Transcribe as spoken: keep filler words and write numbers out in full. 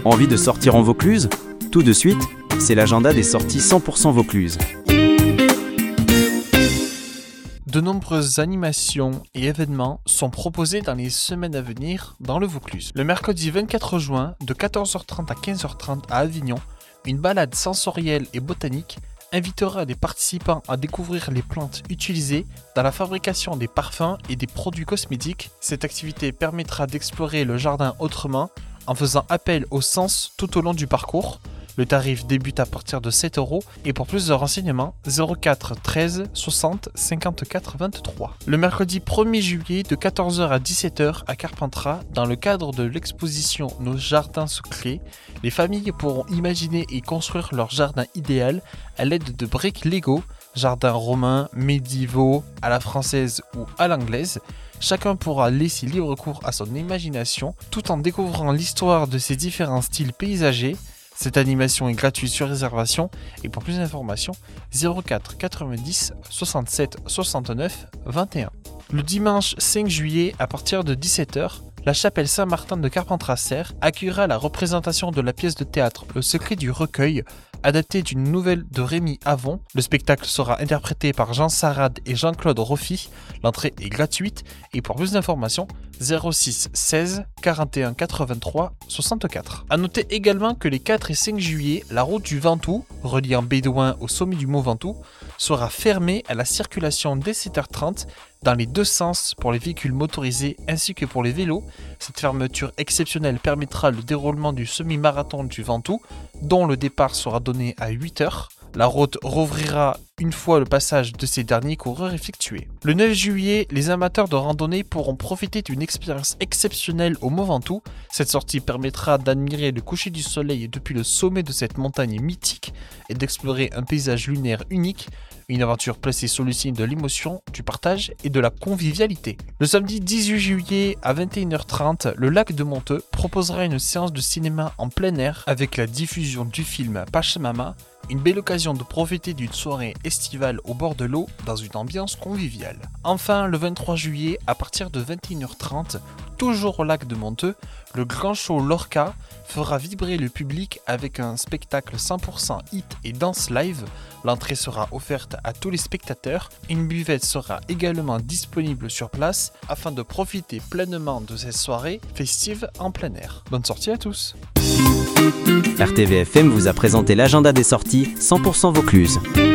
Envie de sortir en Vaucluse ? Tout de suite, c'est l'agenda des sorties cent pour cent Vaucluse. De nombreuses animations et événements sont proposés dans les semaines à venir dans le Vaucluse. Le mercredi vingt-quatre juin, de quatorze heures trente à quinze heures trente à Avignon, une balade sensorielle et botanique invitera les participants à découvrir les plantes utilisées dans la fabrication des parfums et des produits cosmétiques. Cette activité permettra d'explorer le jardin autrement en faisant appel au sens tout au long du parcours. Le tarif débute à partir de sept euros et pour plus de renseignements, zéro quatre treize soixante cinquante-quatre vingt-trois. Le mercredi premier juillet de quatorze heures à dix-sept heures à Carpentras, dans le cadre de l'exposition Nos jardins secrets, les familles pourront imaginer et construire leur jardin idéal à l'aide de briques Lego, jardins romains, médiévaux, à la française ou à l'anglaise. Chacun pourra laisser libre cours à son imagination tout en découvrant l'histoire de ces différents styles paysagers. Cette animation est gratuite sur réservation et pour plus d'informations, zéro quatre quatre-vingt-dix soixante-sept soixante-neuf vingt et un. Le dimanche cinq juillet à partir de dix-sept heures, la chapelle Saint-Martin de Carpentras-Serre accueillera la représentation de la pièce de théâtre Le Secret du Recueil, adaptée d'une nouvelle de Rémi Avon. Le spectacle sera interprété par Jean Sarade et Jean-Claude Roffi. L'entrée est gratuite et pour plus d'informations, zéro six seize quarante et un quatre-vingt-trois soixante-quatre. A noter également que les quatre et cinq juillet, la route du Ventoux, reliant Bédouin au sommet du Mont Ventoux, sera fermée à la circulation dès sept heures trente dans les deux sens pour les véhicules motorisés ainsi que pour les vélos. Cette fermeture exceptionnelle permettra le déroulement du semi-marathon du Ventoux, dont le départ sera donné à huit heures. La route rouvrira une fois le passage de ces derniers coureurs effectué. Le neuf juillet, les amateurs de randonnée pourront profiter d'une expérience exceptionnelle au Mont Ventoux. Cette sortie permettra d'admirer le coucher du soleil depuis le sommet de cette montagne mythique et d'explorer un paysage lunaire unique. Une aventure placée sous le signe de l'émotion, du partage et de la convivialité. Le samedi dix-huit juillet à vingt et une heures trente, le Lac de Monteux proposera une séance de cinéma en plein air avec la diffusion du film Pachamama. Une belle occasion de profiter d'une soirée estivale au bord de l'eau dans une ambiance conviviale. Enfin, le vingt-trois juillet, à partir de vingt et une heures trente, toujours au lac de Monteux, le grand show Lorca fera vibrer le public avec un spectacle cent pour cent hit et danse live. L'entrée sera offerte à tous les spectateurs. Une buvette sera également disponible sur place afin de profiter pleinement de cette soirée festive en plein air. Bonne sortie à tous! R T V F M vous a présenté l'agenda des sorties cent pour cent Vaucluse.